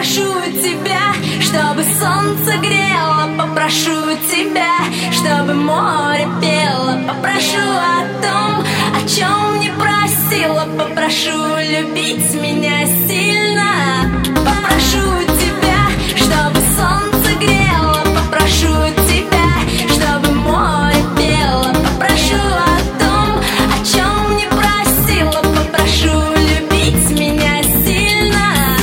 Попрошу тебя, чтобы солнце грело. Попрошу тебя, чтобы море пело. Попрошу о том, о чем не просила. Попрошу любить меня сильно. Попрошу тебя, чтобы солнце грело. Попрошу тебя, чтобы море пело. Попрошу о том, о чем не просила. Попрошу любить меня сильно.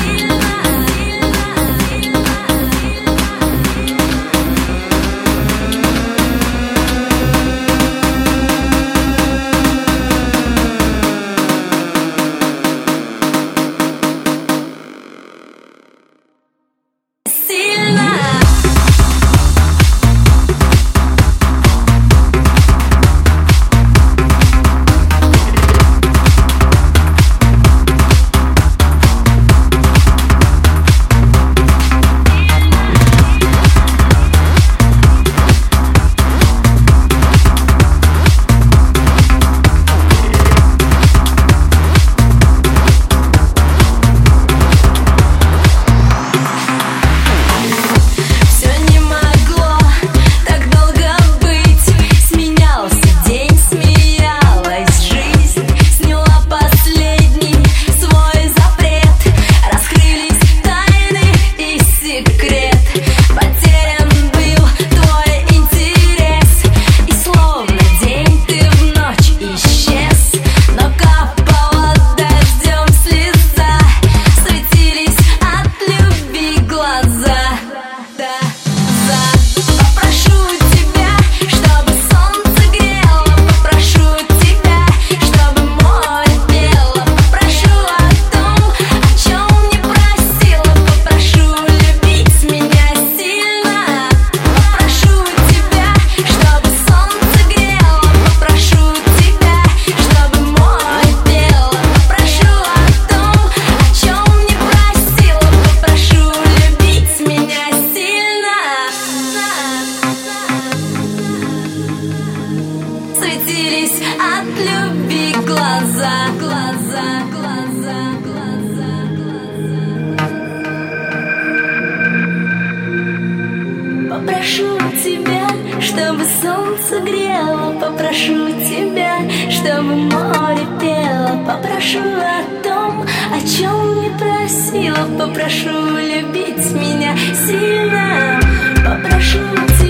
Светились от любви глаза, глаза, глаза, глаза, глаза. Попрошу тебя, чтобы солнце грело. Попрошу тебя, чтобы море пело. Попрошу о том, о чем не просила. Попрошу любить меня сильно. Попрошу тебя.